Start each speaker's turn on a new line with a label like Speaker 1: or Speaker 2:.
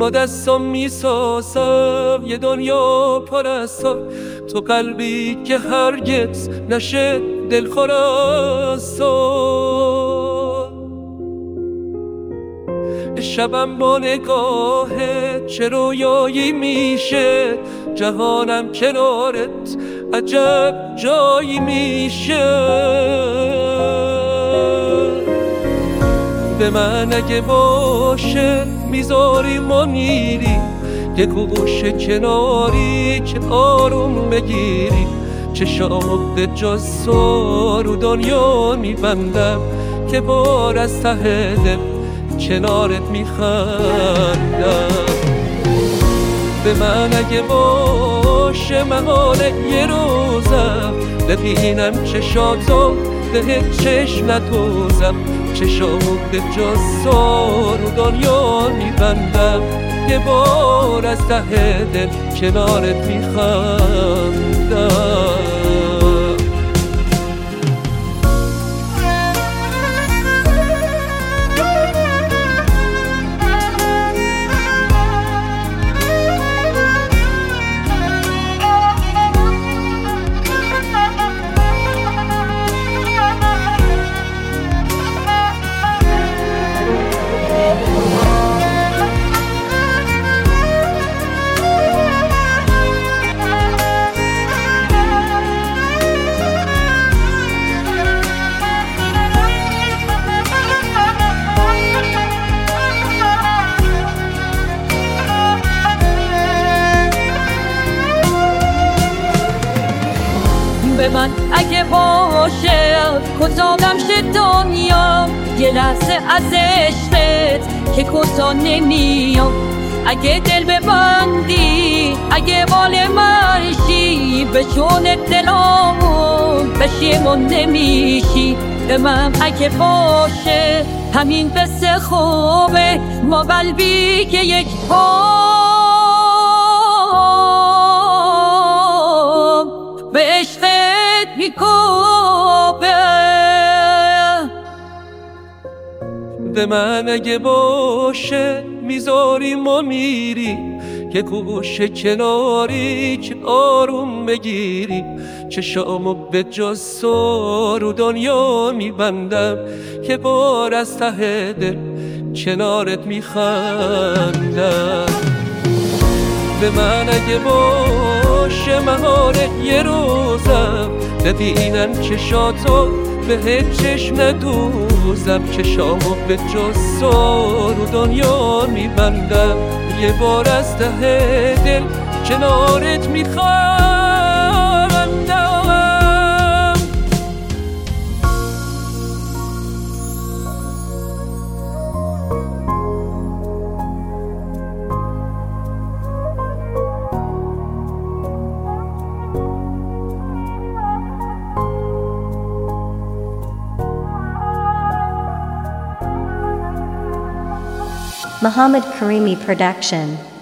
Speaker 1: با دستم میسازم یه دنیا پر از تو قلبی که هرگز نشه دلخور از تو. شبم با نگاهت چه رویایی میشه، جهانم کنارت عجب جایی میشه. به من اگه باشه میذاری ما میری یه گوشه کناری که آروم بگیری. چشامو به جز تو رو دنیا میبندم که بار از ته دل کنارت میخندم. به من اگه باشه محاله یه روزم ببینم چشاتو به چشم ندوزم. چشامو به جز تو رو دنیا میبندم یه بار از ته دل کنارت میخندم.
Speaker 2: به من اگه باشه کتابم شه دنیا یه لحظه از عشقت که کتا نمیام. اگه دل ببندی اگه بال منشی به چون دلامون بشیمون نمیشی. به من اگه باشه همین قصه خوبه ما قلبی که یک پام به عشقت میکوبه.
Speaker 1: به من اگه باشه میذاری ما میری که گوشه کناری که آروم بگیری. چشامو به جز تو رو دنیا میبندم که بار از ته دل کنارت میخندم. به من اگه باشه محاله یه روزم ببینم چشاتو به چشم ندوزم. چشامو به جز تو رو دنیا میبندم یه بار از ته دل کنارت میخندم.
Speaker 3: Muhammad Karimi Production.